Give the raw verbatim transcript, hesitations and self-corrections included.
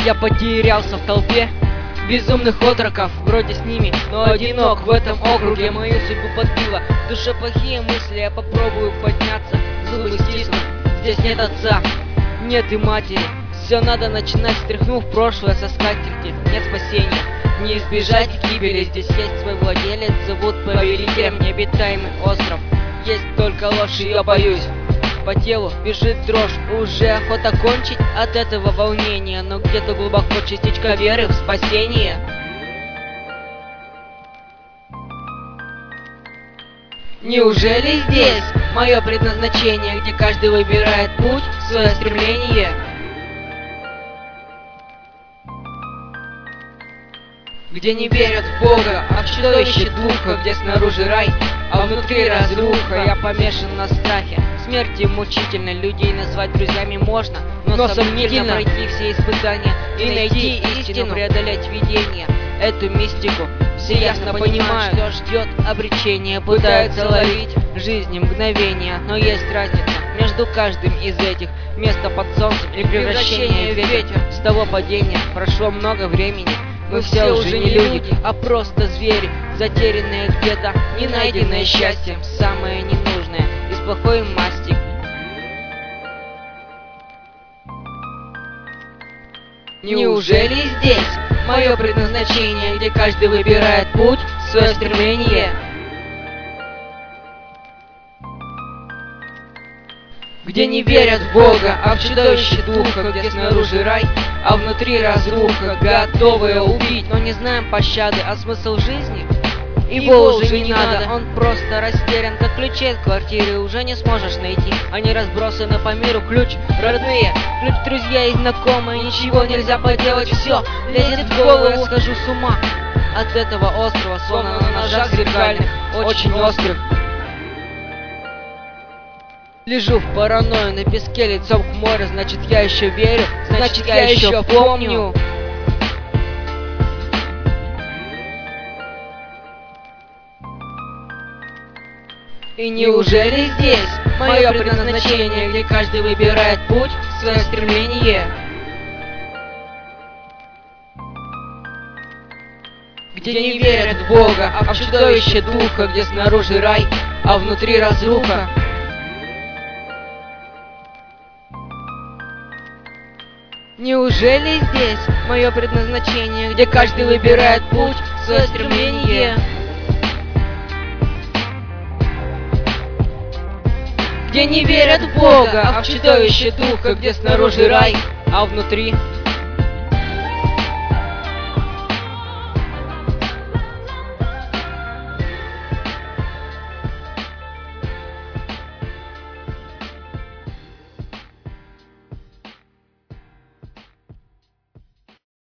Я потерялся в толпе безумных отроков, вроде с ними, но одинок в этом округе. Мою судьбу подбила в душе плохие мысли. Я попробую подняться, зубы стиснув. Здесь нет отца, нет и матери. Все надо начинать, стряхнув прошлое со скатерти. Нет спасения, не избежать гибели. Здесь есть свой владелец, зовут повелителем. Необитаемый остров, есть только ложь, и я боюсь. По телу бежит дрожь, уже охота кончить от этого волнения, но где-то глубоко частичка веры в спасение. Неужели здесь мое предназначение, где каждый выбирает путь в свое стремление? Где не верят в Бога, а в чудовище духа, где снаружи рай, а внутри разруха. Я помешан на страхе, смерти мучительной. Людей назвать друзьями можно, но, но сомнительно пройти все испытания и найти истину, преодолеть видение, эту мистику. Все ясно понимают, что ждет обречение. Пытаются ловить жизни мгновения, но есть разница между каждым из этих: место под солнцем и превращение в ветер. С того падения прошло много времени. Мы все уже не люди, а просто звери, затерянные где-то, не найденное счастьем, самое ненужное из плохой масти. Неужели здесь мое предназначение, где каждый выбирает путь в свое стремление? Где не верят в Бога, а в чудовище духа, где снаружи рай, а внутри разруха, готовые убить, но не знаем пощады. А смысл жизни? Его уже не надо, он просто растерян, как ключи от квартиры уже не сможешь найти. Они разбросаны по миру, ключ родные, ключ друзья и знакомые. Ничего нельзя поделать, все лезет в голову, я схожу с ума от этого острова, словно на ножах зеркальных, очень острых. Лежу в паранойю на песке лицом к морю. Значит, я еще верю, значит, я еще помню. И неужели здесь мое предназначение, где каждый выбирает путь в свое стремление? Где не верят в Бога, а в чудовище духа, где снаружи рай, а внутри разруха. Неужели здесь мое предназначение, где каждый выбирает путь в свое стремление? Где не верят в Бога, а в чудовище духа, где снаружи рай, а внутри